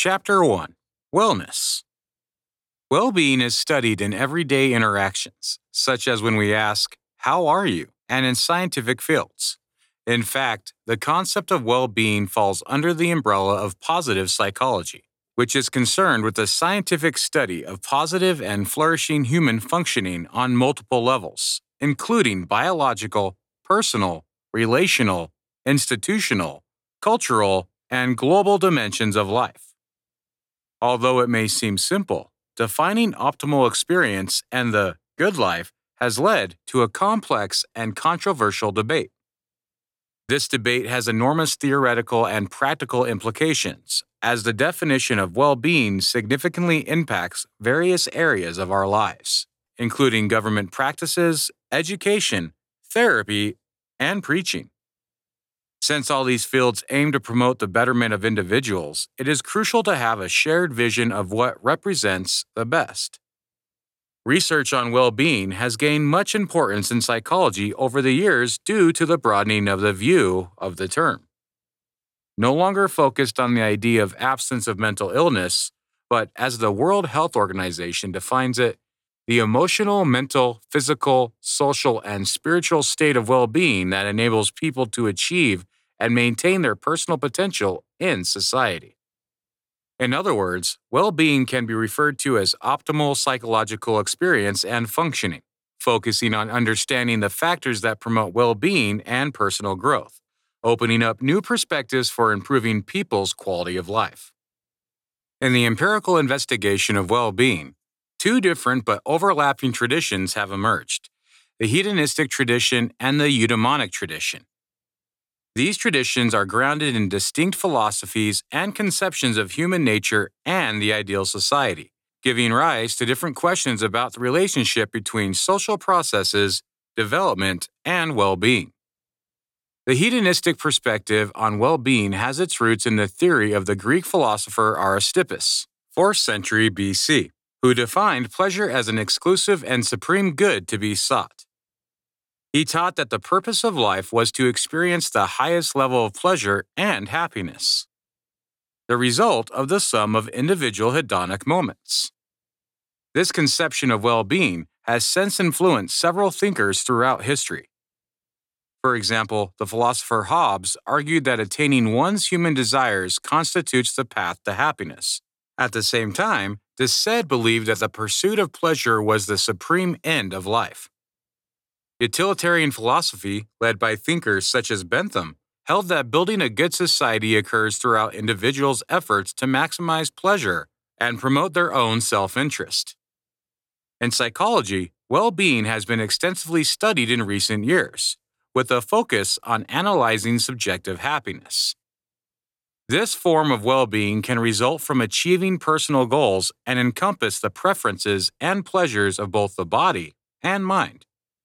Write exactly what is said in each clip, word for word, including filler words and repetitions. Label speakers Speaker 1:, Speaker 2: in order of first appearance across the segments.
Speaker 1: Chapter one. Wellness. Well-being is studied in everyday interactions, such as when we ask, "How are you?" and in scientific fields. In fact, the concept of well-being falls under the umbrella of positive psychology, which is concerned with the scientific study of positive and flourishing human functioning on multiple levels, including biological, personal, relational, institutional, cultural, and global dimensions of life. Although it may seem simple, defining optimal experience and the good life has led to a complex and controversial debate. This debate has enormous theoretical and practical implications, as the definition of well-being significantly impacts various areas of our lives, including government practices, education, therapy, and preaching. Since all these fields aim to promote the betterment of individuals, it is crucial to have a shared vision of what represents the best. Research on well-being has gained much importance in psychology over the years due to the broadening of the view of the term. No longer focused on the idea of absence of mental illness, but as the World Health Organization defines it, the emotional, mental, physical, social, and spiritual state of well-being that enables people to achieve and maintain their personal potential in society. In other words, well-being can be referred to as optimal psychological experience and functioning, focusing on understanding the factors that promote well-being and personal growth, opening up new perspectives for improving people's quality of life. In the empirical investigation of well-being, two different but overlapping traditions have emerged: the hedonistic tradition and the eudaimonic tradition. These traditions are grounded in distinct philosophies and conceptions of human nature and the ideal society, giving rise to different questions about the relationship between social processes, development, and well-being. The hedonistic perspective on well-being has its roots in the theory of the Greek philosopher Aristippus, fourth century B C, who defined pleasure as an exclusive and supreme good to be sought. He taught that the purpose of life was to experience the highest level of pleasure and happiness, the result of the sum of individual hedonic moments. This conception of well-being has since influenced several thinkers throughout history. For example, the philosopher Hobbes argued that attaining one's human desires constitutes the path to happiness. At the same time, de Sade believed that the pursuit of pleasure was the supreme end of life. Utilitarian philosophy, led by thinkers such as Bentham, held that building a good society occurs throughout individuals' efforts to maximize pleasure and promote their own self-interest. In psychology, well-being has been extensively studied in recent years, with a focus on analyzing subjective happiness. This form of well-being can result from achieving personal goals and encompass the preferences and pleasures of both the body and mind.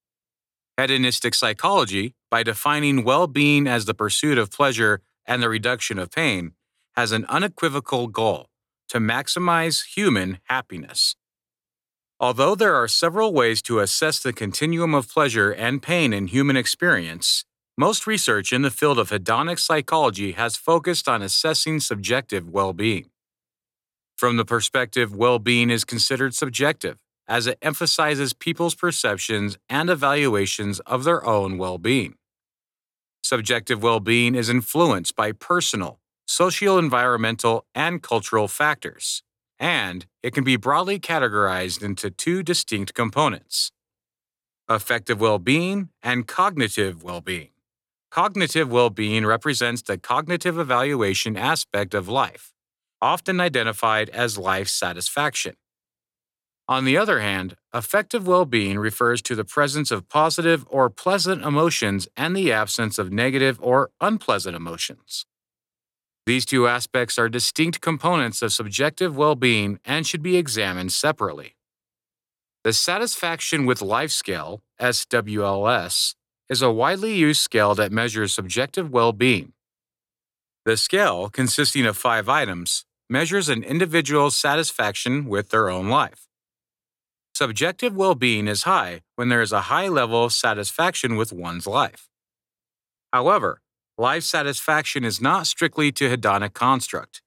Speaker 1: Hedonistic psychology, by defining well-being as the pursuit of pleasure and the reduction of pain, has an unequivocal goal: to maximize human happiness. Although there are several ways to assess the continuum of pleasure and pain in human experience, most research in the field of hedonic psychology has focused on assessing subjective well-being. From the perspective, well-being is considered subjective, as it emphasizes people's perceptions and evaluations of their own well-being. Subjective well-being is influenced by personal, socio-environmental, and cultural factors, and it can be broadly categorized into two distinct components: affective well-being and cognitive well-being. Cognitive well-being represents the cognitive evaluation aspect of life, often identified as life satisfaction. On the other hand, affective well-being refers to the presence of positive or pleasant emotions and the absence of negative or unpleasant emotions. These two aspects are distinct components of subjective well-being and should be examined separately. The Satisfaction with Life Scale, S W L S, is a widely used scale that measures subjective well-being. The scale, consisting of five items, measures an individual's satisfaction with their own life. Subjective well-being is high when there is a high level of satisfaction with one's life. However, life satisfaction is not strictly to hedonic construct.